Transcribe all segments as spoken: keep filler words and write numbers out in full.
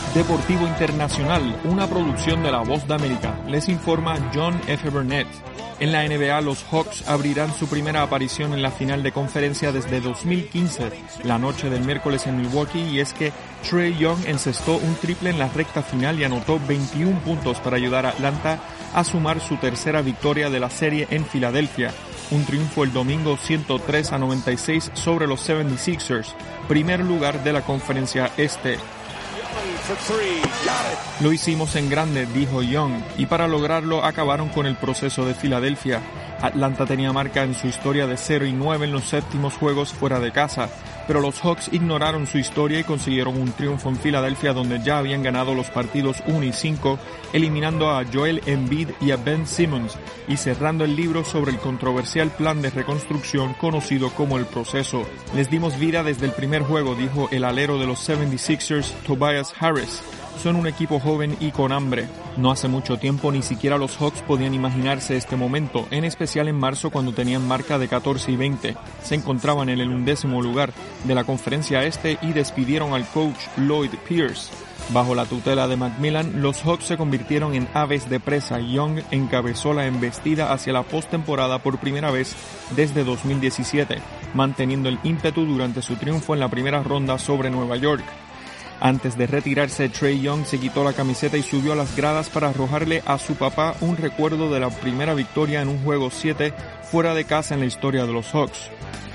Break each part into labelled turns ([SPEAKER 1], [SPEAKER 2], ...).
[SPEAKER 1] Deportivo Internacional, una producción de La Voz de América. Les informa John F. Burnett. En la N B A, los Hawks abrirán su primera aparición en la final de conferencia desde dos mil quince, la noche del miércoles en Milwaukee, y es que Trae Young encestó un triple en la recta final y anotó veintiún puntos para ayudar a Atlanta a sumar su tercera victoria de la serie en Filadelfia. Un triunfo el domingo ciento tres a noventa y seis sobre los setenta y seis ers, primer lugar de la conferencia este. Lo hicimos en grande, dijo Young, y para lograrlo acabaron con el proceso de Filadelfia. Atlanta tenía marca en su historia de cero y nueve en los séptimos juegos fuera de casa, pero los Hawks ignoraron su historia y consiguieron un triunfo en Filadelfia donde ya habían ganado los partidos uno y cinco, eliminando a Joel Embiid y a Ben Simmons y cerrando el libro sobre el controversial plan de reconstrucción conocido como el proceso. Les dimos vida desde el primer juego, dijo el alero de los setenta y seis ers, Tobias Harris. Son un equipo joven y con hambre. No hace mucho tiempo ni siquiera los Hawks podían imaginarse este momento, en especial en marzo cuando tenían marca de catorce y veinte. Se encontraban en el undécimo lugar de la conferencia este y despidieron al coach Lloyd Pierce. Bajo la tutela de McMillan, los Hawks se convirtieron en aves de presa. Young encabezó la embestida hacia la postemporada por primera vez desde dos mil diecisiete, manteniendo el ímpetu durante su triunfo en la primera ronda sobre Nueva York. Antes de retirarse, Trae Young se quitó la camiseta y subió a las gradas para arrojarle a su papá un recuerdo de la primera victoria en un juego siete fuera de casa en la historia de los Hawks.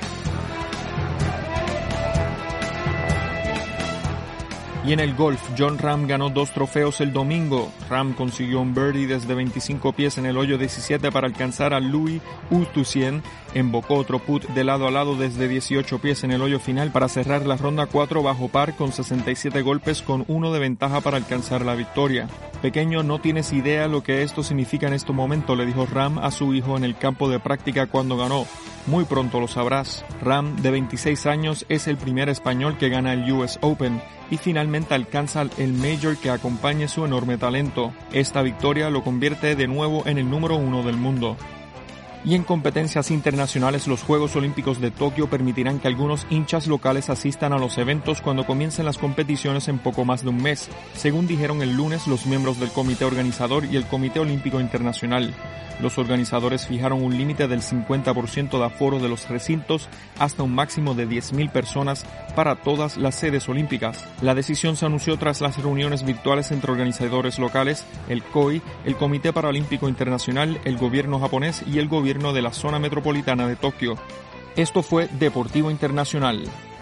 [SPEAKER 1] Y en el golf, Jon Rahm ganó dos trofeos el domingo. Rahm consiguió un birdie desde veinticinco pies en el hoyo diecisiete para alcanzar a Louis Oosthuizen. Embocó otro putt de lado a lado desde dieciocho pies en el hoyo final para cerrar la ronda cuatro bajo par con sesenta y siete golpes con uno de ventaja para alcanzar la victoria. Pequeño, no tienes idea lo que esto significa en este momento, le dijo Rahm a su hijo en el campo de práctica cuando ganó. Muy pronto lo sabrás. Rahm, de veintiséis años, es el primer español que gana el U S Open y finalmente alcanza el Major que acompañe su enorme talento. Esta victoria lo convierte de nuevo en el número uno del mundo. Y en competencias internacionales, los Juegos Olímpicos de Tokio permitirán que algunos hinchas locales asistan a los eventos cuando comiencen las competiciones en poco más de un mes, según dijeron el lunes los miembros del comité organizador y el Comité Olímpico Internacional. Los organizadores fijaron un límite del cincuenta por ciento de aforo de los recintos hasta un máximo de diez mil personas para todas las sedes olímpicas. La decisión se anunció tras las reuniones virtuales entre organizadores locales, el C O I, el Comité Paralímpico Internacional, el gobierno japonés y el gobierno de la zona metropolitana de Tokio. Esto fue Deportivo Internacional.